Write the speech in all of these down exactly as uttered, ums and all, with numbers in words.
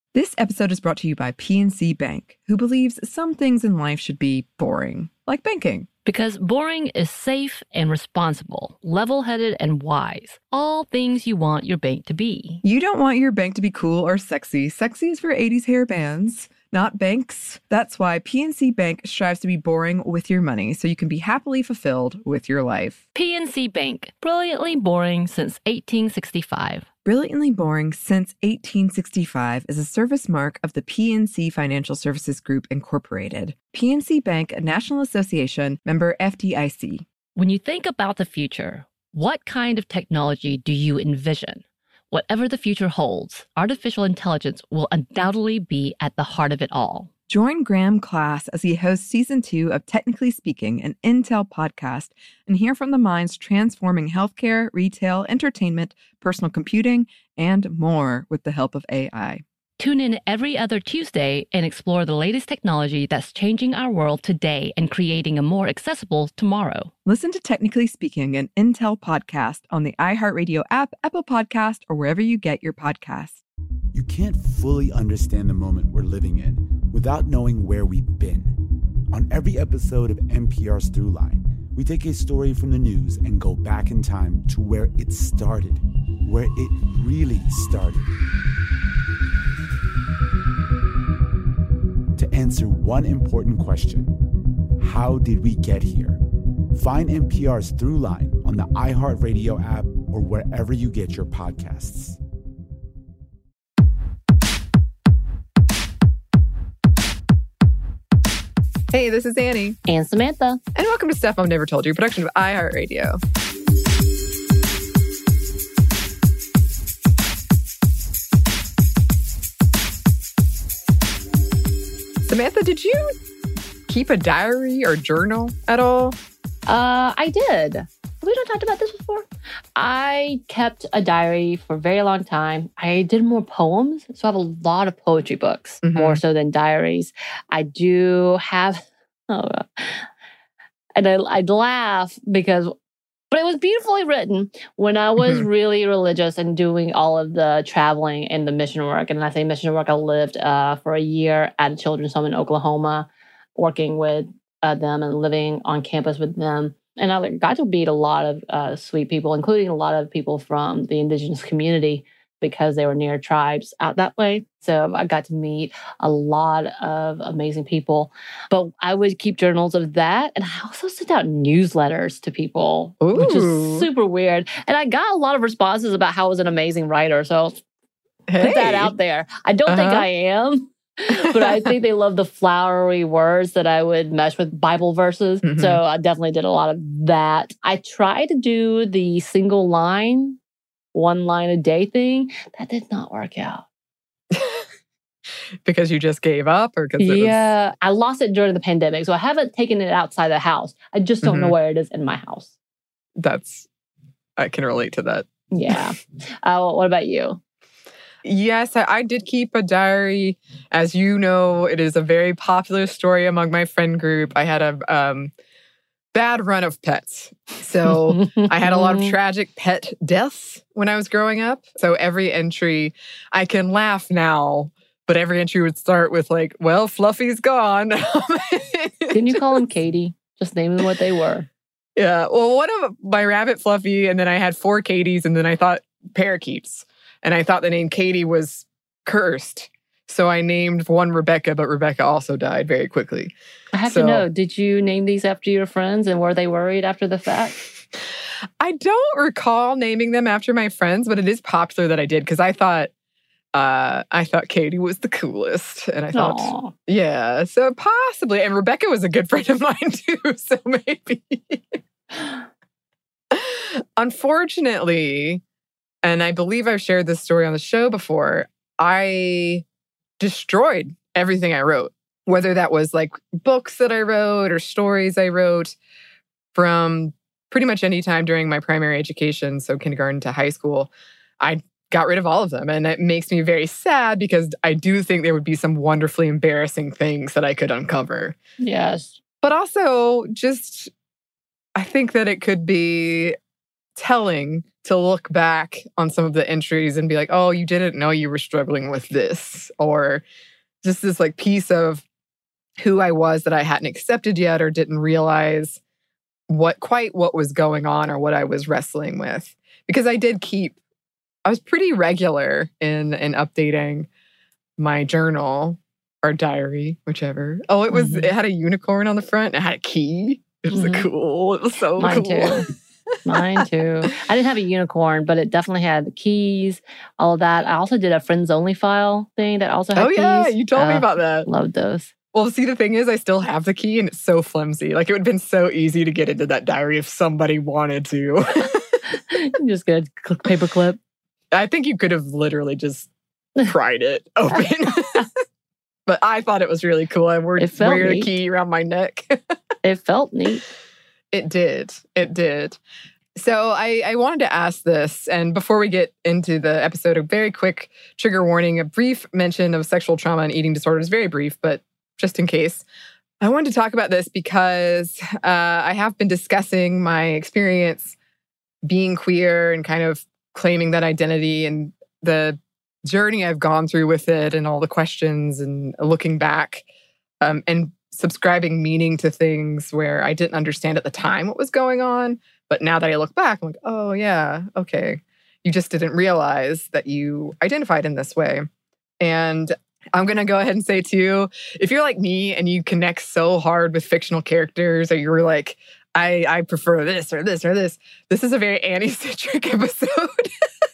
This episode is brought to you by P N C Bank, who believes some things in life should be boring, like banking. Because boring is safe and responsible, level-headed and wise. All things you want your bank to be. You don't want your bank to be cool or sexy. Sexy is for eighties hair bands, not banks. That's why P N C Bank strives to be boring with your money so you can be happily fulfilled with your life. P N C Bank, brilliantly boring since eighteen sixty-five. Brilliantly Boring Since eighteen sixty-five is a service mark of the P N C Financial Services Group, Incorporated. P N C Bank, a National Association, member F D I C. When you think about the future, what kind of technology do you envision? Whatever the future holds, artificial intelligence will undoubtedly be at the heart of it all. Join Graham Class as he hosts season two of Technically Speaking, an Intel podcast, and hear from the minds transforming healthcare, retail, entertainment, personal computing, and more with the help of A I. Tune in every other Tuesday and explore the latest technology that's changing our world today and creating a more accessible tomorrow. Listen to Technically Speaking, an Intel podcast on the iHeartRadio app, Apple Podcast, or wherever you get your podcasts. You can't fully understand the moment we're living in without knowing where we've been. On every episode of N P R's Throughline, we take a story from the news and go back in time to where it started, where it really started. To answer one important question, how did we get here? Find N P R's Throughline on the iHeartRadio app or wherever you get your podcasts. Hey, this is Annie. And Samantha. And welcome to Stuff I've Never Told You, production of iHeartRadio. Samantha, did you keep a diary or journal at all? Uh, I did. Have we not talked about this before? I kept a diary for a very long time. I did more poems, so I have a lot of poetry books, mm-hmm. more so than diaries. I do have, oh, and I, I'd laugh because, but it was beautifully written when I was mm-hmm. really religious and doing all of the traveling and the mission work. And when I say mission work, I lived uh, for a year at a children's home in Oklahoma, working with uh, them and living on campus with them. And I got to meet a lot of uh, sweet people, including a lot of people from the indigenous community because they were near tribes out that way. So I got to meet a lot of amazing people. But I would keep journals of that. And I also sent out newsletters to people, Ooh. Which is super weird. And I got a lot of responses about how I was an amazing writer. So hey. Put that out there. I don't uh-huh. think I am. But I think they love the flowery words that I would mesh with Bible verses. Mm-hmm. So I definitely did a lot of that. I tried to do the single line, one line a day thing. That did not work out. Because you just gave up? Or because Yeah, was... I lost it during the pandemic. So I haven't taken it outside the house. I just don't mm-hmm. know where it is in my house. That's, I can relate to that. Yeah. uh, what about you? Yes, I, I did keep a diary. As you know, it is a very popular story among my friend group. I had a um, bad run of pets. So I had a lot of tragic pet deaths when I was growing up. So every entry, I can laugh now, but every entry would start with like, well, Fluffy's gone. Didn't you call him Katie? Just name them what they were. Yeah. Well, one of my rabbit Fluffy, and then I had four Katies, and then I thought parakeets. And I thought the name Katie was cursed. So I named one Rebecca, but Rebecca also died very quickly. I have so, to know, did you name these after your friends and were they worried after the fact? I don't recall naming them after my friends, but it is popular that I did because I thought uh, I thought Katie was the coolest. And I thought, Aww. yeah, so possibly. And Rebecca was a good friend of mine too, so maybe. Unfortunately, and I believe I've shared this story on the show before, I destroyed everything I wrote, whether that was like books that I wrote or stories I wrote from pretty much any time during my primary education, so kindergarten to high school. I got rid of all of them. And it makes me very sad because I do think there would be some wonderfully embarrassing things that I could uncover. Yes. But also just, I think that it could be telling to look back on some of the entries and be like, oh, you didn't know you were struggling with this, or just this like piece of who I was that I hadn't accepted yet or didn't realize what quite what was going on or what I was wrestling with. Because I did keep, I was pretty regular in in updating my journal or diary, whichever. Oh, it was, mm-hmm. it had a unicorn on the front. It had a key. It was mm-hmm. cool. It was so Mine cool. Too. Mine too. I didn't have a unicorn, but it definitely had the keys, all of that. I also did a friends only file thing that also had oh, keys. Oh yeah, you told uh, me about that. Loved those. Well, see, the thing is, I still have the key and it's so flimsy. Like, it would have been so easy to get into that diary if somebody wanted to. Just good paper clip. I think you could have literally just pried it open. But I thought it was really cool. I wore, wear a key around my neck. It felt neat. It did. It did. So I, I wanted to ask this, and before we get into the episode, a very quick trigger warning, a brief mention of sexual trauma and eating disorders, very brief, but just in case. I wanted to talk about this because uh, I have been discussing my experience being queer and kind of claiming that identity and the journey I've gone through with it and all the questions and looking back um, and subscribing meaning to things where I didn't understand at the time what was going on. But now that I look back, I'm like, oh, yeah, okay. You just didn't realize that you identified in this way. And I'm going to go ahead and say, too, if you're like me and you connect so hard with fictional characters, or you're like, I, I prefer this or this or this, this is a very Annie-centric episode.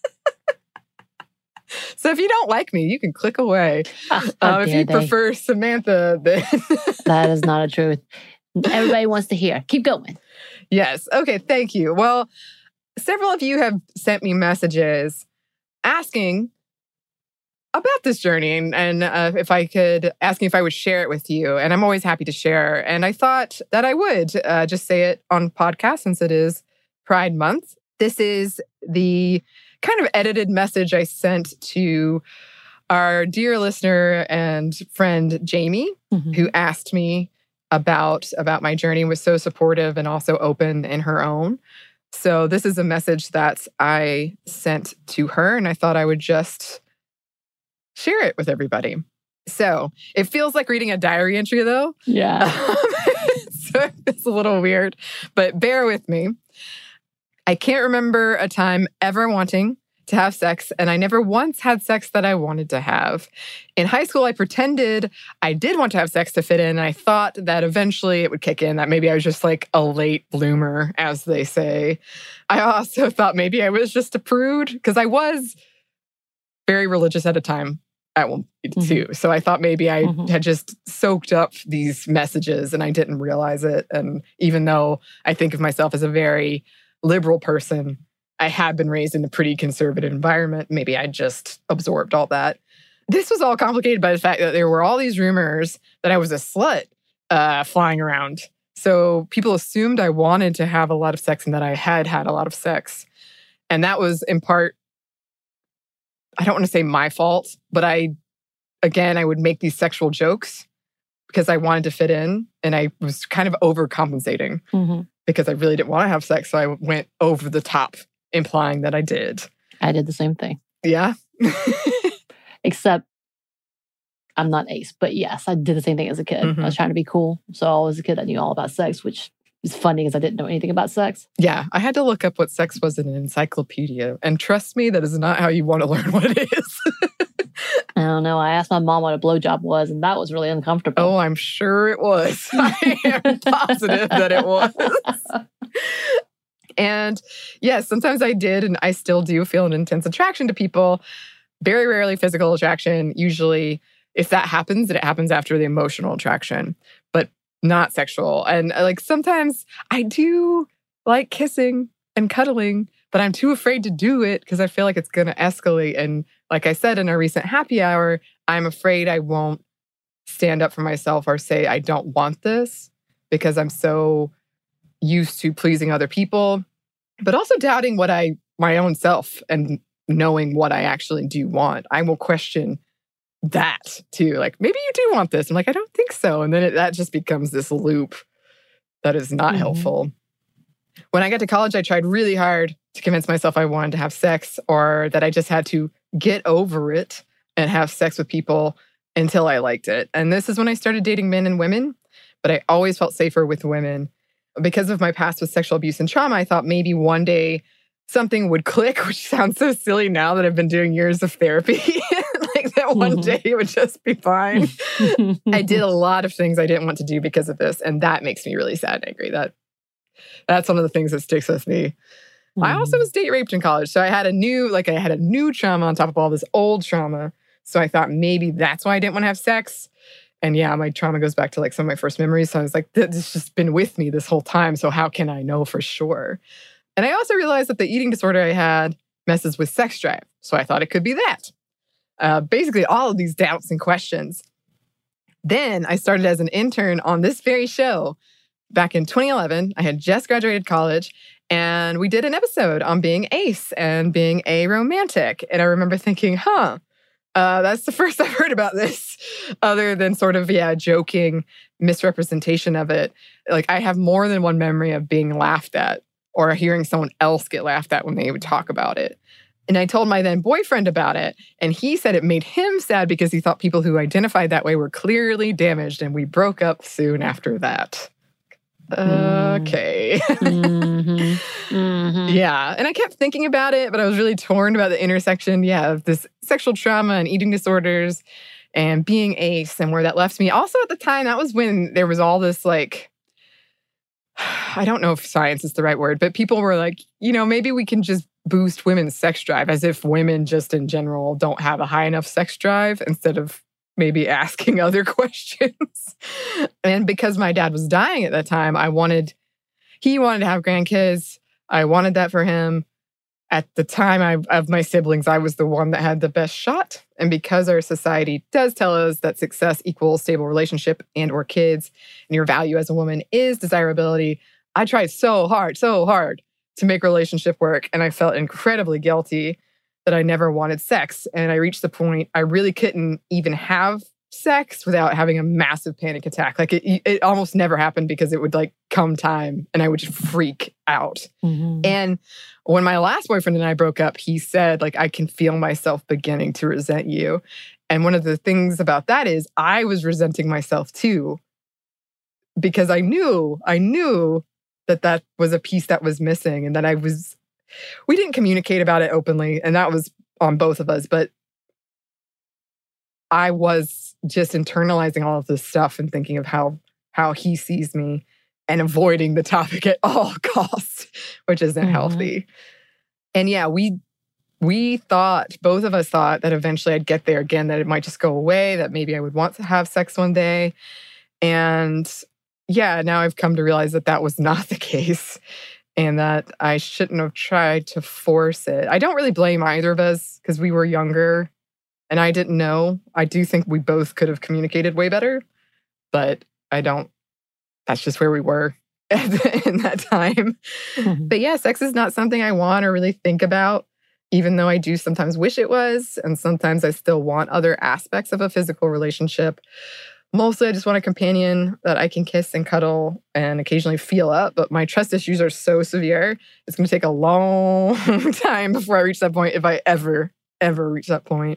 So if you don't like me, you can click away. Oh, um, if you they? prefer Samantha, then... That is not a truth. Everybody wants to hear. Keep going. Yes. Okay, thank you. Well, several of you have sent me messages asking about this journey and, and uh, if I could, asking if I would share it with you. And I'm always happy to share. And I thought that I would uh, just say it on podcast since it is Pride Month. This is the kind of edited message I sent to our dear listener and friend, Jamie, mm-hmm. who asked me about, about my journey, was so supportive and also open in her own. So this is a message that I sent to her, and I thought I would just share it with everybody. So it feels like reading a diary entry, though. Yeah. So it's a little weird, but bear with me. I can't remember a time ever wanting to have sex, and I never once had sex that I wanted to have. In high school, I pretended I did want to have sex to fit in, and I thought that eventually it would kick in, that maybe I was just like a late bloomer, as they say. I also thought maybe I was just a prude, because I was very religious at a time at one point too. Mm-hmm. So I thought maybe I mm-hmm. had just soaked up these messages and I didn't realize it. And even though I think of myself as a very liberal person, I had been raised in a pretty conservative environment. Maybe I just absorbed all that. This was all complicated by the fact that there were all these rumors that I was a slut uh, flying around. So people assumed I wanted to have a lot of sex and that I had had a lot of sex. And that was in part, I don't want to say my fault, but I, again, I would make these sexual jokes because I wanted to fit in. And I was kind of overcompensating. Mm-hmm. Because I really didn't want to have sex. So I went over the top, implying that I did. I did the same thing. Yeah? Except I'm not ace. But yes, I did the same thing as a kid. Mm-hmm. I was trying to be cool. So I was a kid that knew all about sex, which is funny because I didn't know anything about sex. Yeah, I had to look up what sex was in an encyclopedia. And trust me, that is not how you want to learn what it is. I don't know. I asked my mom what a blowjob was, and that was really uncomfortable. Oh, I'm sure it was. I am positive that it was. And yes, sometimes I did, and I still do feel an intense attraction to people. Very rarely physical attraction. Usually, if that happens, it happens after the emotional attraction, but not sexual. And like sometimes I do like kissing and cuddling, but I'm too afraid to do it because I feel like it's going to escalate. And like I said in our recent happy hour, I'm afraid I won't stand up for myself or say I don't want this because I'm so used to pleasing other people, but also doubting what I, my own self and knowing what I actually do want. I will question that too. Like, maybe you do want this. I'm like, I don't think so. And then it, that just becomes this loop that is not mm-hmm. helpful. When I got to college, I tried really hard to convince myself I wanted to have sex or that I just had to get over it and have sex with people until I liked it. And this is when I started dating men and women, but I always felt safer with women. Because of my past with sexual abuse and trauma, I thought maybe one day something would click, which sounds so silly now that I've been doing years of therapy. Like that one mm-hmm. day it would just be fine. I did a lot of things I didn't want to do because of this, and that makes me really sad and angry. That That's one of the things that sticks with me. Mm-hmm. I also was date raped in college. So I had a new, like I had a new trauma on top of all this old trauma. So I thought maybe that's why I didn't want to have sex. And yeah, my trauma goes back to like some of my first memories. So I was like, this has just been with me this whole time. So how can I know for sure? And I also realized that the eating disorder I had messes with sex drive. So I thought it could be that. Uh, basically, all of these doubts and questions. Then I started as an intern on this very show. Back in twenty eleven, I had just graduated college, and we did an episode on being ace and being aromantic. And I remember thinking, huh, uh, that's the first I've heard about this, other than sort of, yeah, joking misrepresentation of it. Like, I have more than one memory of being laughed at or hearing someone else get laughed at when they would talk about it. And I told my then boyfriend about it, and he said it made him sad because he thought people who identified that way were clearly damaged, and we broke up soon after that. Okay. mm-hmm. Mm-hmm. Yeah. And I kept thinking about it, but I was really torn about the intersection, yeah, of this sexual trauma and eating disorders and being ace and where that left me. Also at the time, that was when there was all this like, I don't know if science is the right word, but people were like, you know, maybe we can just boost women's sex drive, as if women just in general don't have a high enough sex drive, instead of maybe asking other questions. And because my dad was dying at that time, I wanted, he wanted to have grandkids. I wanted that for him. At the time I, of my siblings, I was the one that had the best shot. And because our society does tell us that success equals stable relationship and or kids, and your value as a woman is desirability, I tried so hard, so hard to make relationship work. And I felt incredibly guilty that I never wanted sex. And I reached the point I really couldn't even have sex without having a massive panic attack. Like it, it almost never happened because it would like come time and I would just freak out. Mm-hmm. And when my last boyfriend and I broke up, he said, like, I can feel myself beginning to resent you. And one of the things about that is I was resenting myself too, because I knew, I knew that that was a piece that was missing and that I was, we didn't communicate about it openly, and that was on both of us, but I was just internalizing all of this stuff and thinking of how how he sees me and avoiding the topic at all costs, which isn't mm-hmm. healthy. And yeah, we we thought, both of us thought that eventually I'd get there again, that it might just go away, that maybe I would want to have sex one day. And yeah, now I've come to realize that that was not the case. And that I shouldn't have tried to force it. I don't really blame either of us because we were younger and I didn't know. I do think we both could have communicated way better, but I don't. That's just where we were in that time. Mm-hmm. But yeah, sex is not something I want or really think about, even though I do sometimes wish it was. And sometimes I still want other aspects of a physical relationship. Mostly, I just want a companion that I can kiss and cuddle and occasionally feel up. But my trust issues are so severe, it's going to take a long time before I reach that point, if I ever, ever reach that point.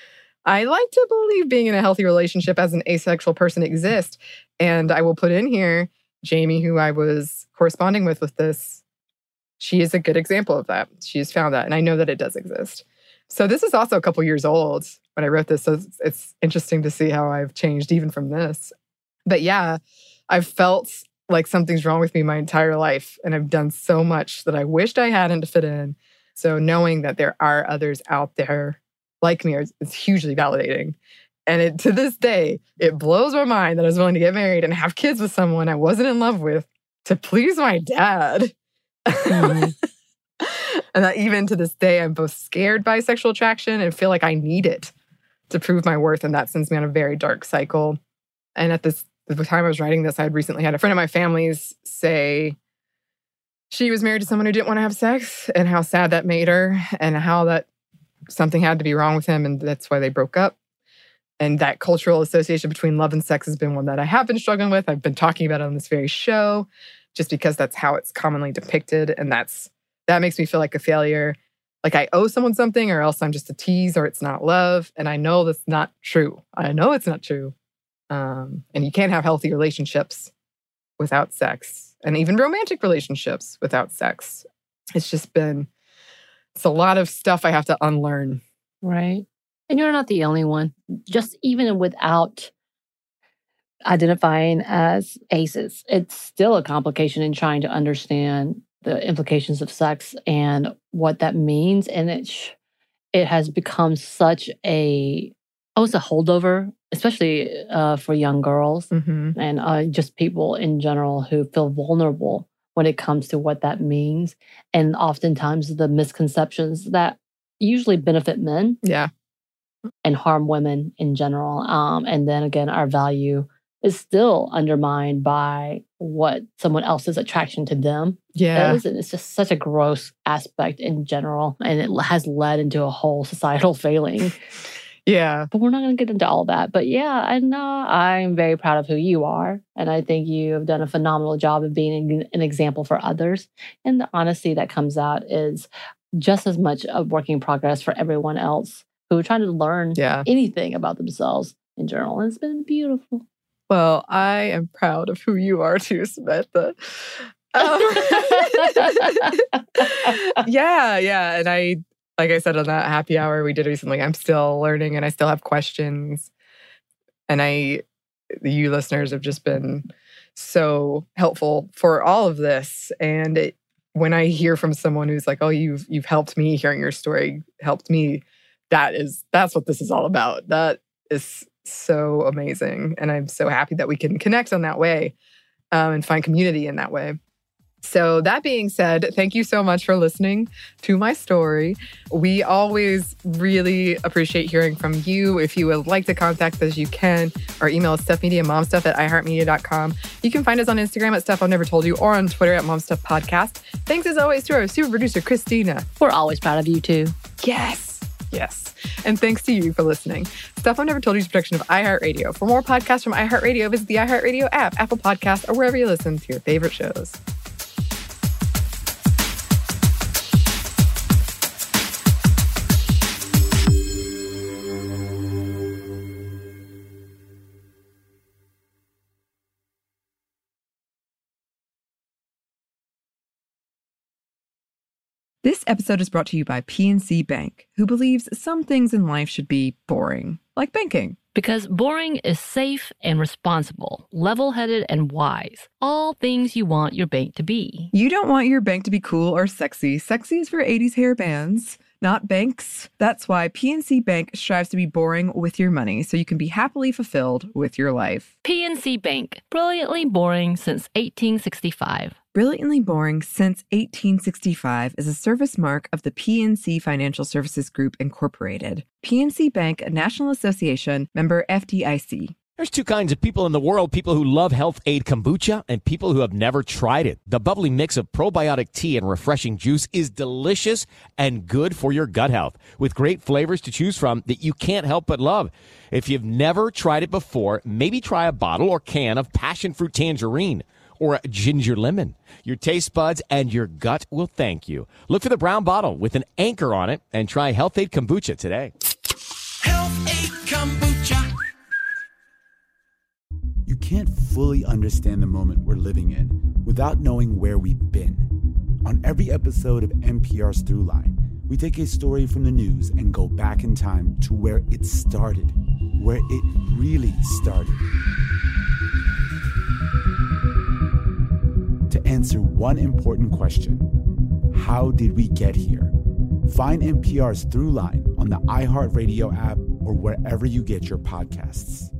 I like to believe being in a healthy relationship as an asexual person exists. And I will put in here, Jamie, who I was corresponding with with this, she is a good example of that. She has found that. And I know that it does exist. So this is also a couple years old when I wrote this. So it's, it's interesting to see how I've changed even from this. But yeah, I've felt like something's wrong with me my entire life. And I've done so much that I wished I hadn't to fit in. So knowing that there are others out there like me is, is hugely validating. And it, to this day, it blows my mind that I was willing to get married and have kids with someone I wasn't in love with to please my dad. Mm-hmm. And that even to this day, I'm both scared by sexual attraction and feel like I need it to prove my worth. And that sends me on a very dark cycle. And at this, at the time I was writing this, I had recently had a friend of my family's say she was married to someone who didn't want to have sex and how sad that made her and how that something had to be wrong with him and that's why they broke up. And that cultural association between love and sex has been one that I have been struggling with. I've been talking about it on this very show. just because that's how it's commonly depicted. And that's that makes me feel like a failure. Like I owe someone something, or else I'm just a tease, or it's not love. And I know that's not true. I know it's not true. Um, and you can't have healthy relationships without sex, and even romantic relationships without sex. It's just been, it's a lot of stuff I have to unlearn. Right. And you're not the only one. Just even without identifying as aces, it's still a complication in trying to understand the implications of sex and what that means. And it sh- it has become such a, oh, it's a holdover, especially uh, for young girls Mm-hmm. and uh, just people in general who feel vulnerable when it comes to what that means. And oftentimes the misconceptions that usually benefit men Yeah. and harm women in general. Um, and then again, our value is still undermined by what someone else's attraction to them Yeah. is. And it's just such a gross aspect in general. And it has led into a whole societal failing. Yeah. But we're not going to get into all that. But yeah, and uh, I'm very proud of who you are. And I think you have done a phenomenal job of being an example for others. And the honesty that comes out is just as much a work in progress for everyone else who are trying to learn Yeah. anything about themselves in general. And it's been beautiful. Well, I am proud of who you are too, Samantha. Um, yeah, yeah. And I, like I said on that happy hour we did recently, I'm still learning and I still have questions. And I, you listeners have just been so helpful for all of this. And it, when I hear from someone who's like, oh, you've you've helped me, hearing your story helped me, that is, that's what this is all about. That is so amazing. And I'm so happy that we can connect on that way um, and find community in that way. So that being said, thank you so much for listening to my story. We always really appreciate hearing from you. If you would like to contact us, you can. Our email is stuffmediamomstuff at iheartmedia dot com. You can find us on Instagram at Stuff I've Never Told You or on Twitter at momstuffpodcast. Thanks as always to our super producer, Christina. We're always proud of you too. Yes. Yes. And thanks to you for listening. Stuff I've Never Told You is a production of iHeartRadio. For more podcasts from iHeartRadio, visit the iHeartRadio app, Apple Podcasts, or wherever you listen to your favorite shows. This episode is brought to you by P N C Bank, who believes some things in life should be boring, like banking. Because boring is safe and responsible, level-headed and wise. All things you want your bank to be. You don't want your bank to be cool or sexy. Sexy is for eighties hair bands, not banks. That's why P N C Bank strives to be boring with your money so you can be happily fulfilled with your life. P N C Bank, brilliantly boring since eighteen sixty-five. Brilliantly Boring Since eighteen sixty-five is a service mark of the P N C Financial Services Group, Incorporated. P N C Bank, a National Association, member F D I C. There's two kinds of people in the world, people who love Health Aid Kombucha and people who have never tried it. The bubbly mix of probiotic tea and refreshing juice is delicious and good for your gut health, with great flavors to choose from that you can't help but love. If you've never tried it before, maybe try a bottle or can of passion fruit tangerine or a ginger lemon. Your taste buds and your gut will thank you. Look for the brown bottle with an anchor on it and try Health Aid Kombucha today. Health Aid Kombucha. You can't fully understand the moment we're living in without knowing where we've been. On every episode of N P R's Throughline, we take a story from the news and go back in time to where it started, where it really started. To answer one important question: how did we get here? Find N P R's Throughline on the iHeartRadio app or wherever you get your podcasts.